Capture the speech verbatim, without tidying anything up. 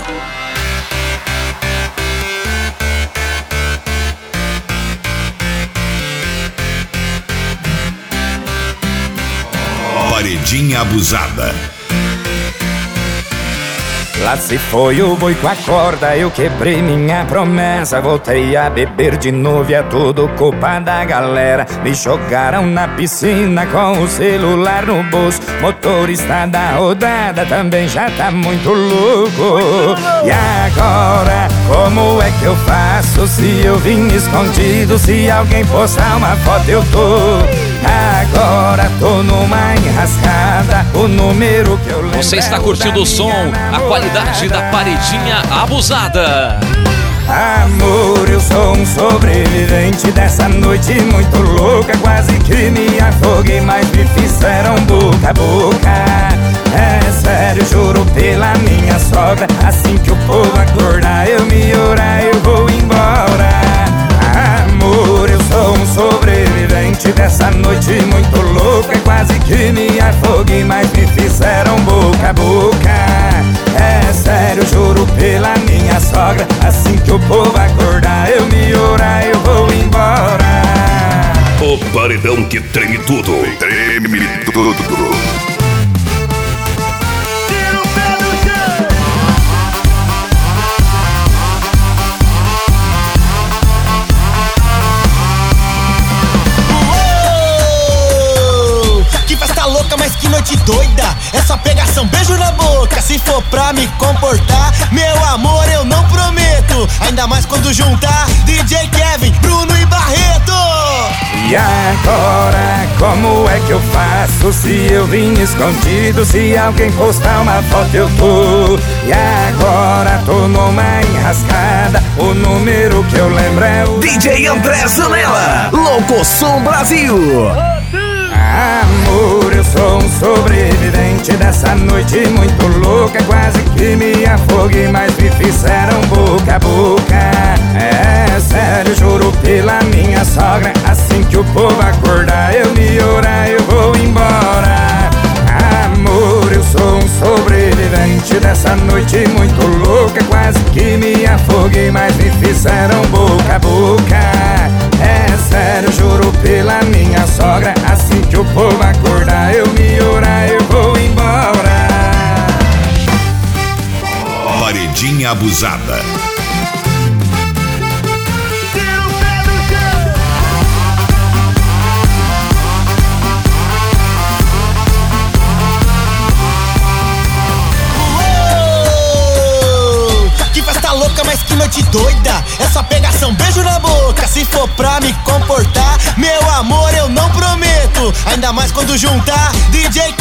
Paredinha Abusada. Lá se foi o boi com a corda, eu quebrei minha promessa. Voltei a beber de novo e é tudo culpa da galera. Me jogaram na piscina com o celular no bolso. Motorista da rodada também já tá muito louco. E agora, como é que eu faço se eu vim escondido? Se alguém postar uma foto eu tô... Agora tô numa enrascada. O número que eu lembro. Você está curtindo o som, a qualidade da Paredinha Abusada. Amor, eu sou um sobrevivente dessa noite muito louca. Quase que me afoguei, mas me fizeram boca a boca. É sério, juro pela minha sogra. Assim que o povo acordar, eu me orar, eu vou embora. Amor, eu sou um sobrevivente dessa noite muito louca. Quase que me afoguei, mas me fizeram boca a boca. É sério, juro pela minha sogra. Assim que o povo acordar, eu me orar, eu vou embora. O paredão que treme tudo. Treme tudo. Mas que noite doida, essa pegação, beijo na boca. Se for pra me comportar, meu amor, eu não prometo. Ainda mais quando juntar D J Kevin, Bruno e Barreto. E agora, como é que eu faço se eu vim escondido? Se alguém postar uma foto eu tô. E agora tô numa enrascada. O número que eu lembro é o D J André Zanella, Louco Som Brasil. Amor, eu sou um sobrevivente dessa noite muito louca. Quase que me afoguei, mas me fizeram boca a boca. É sério, juro pela minha sogra. Assim que o povo acordar, eu me orar, eu vou embora. Amor, eu sou um sobrevivente dessa noite muito louca. Quase que me afoguei, mas me fizeram boca a boca. É sério, juro pela minha sogra. Assim que o povo acordar, eu me orar, eu vou embora. Paredinha Abusada. Louca, mas que noite doida, essa pegação, beijo na boca. Se for pra me comportar, meu amor, eu não prometo. Ainda mais quando juntar D J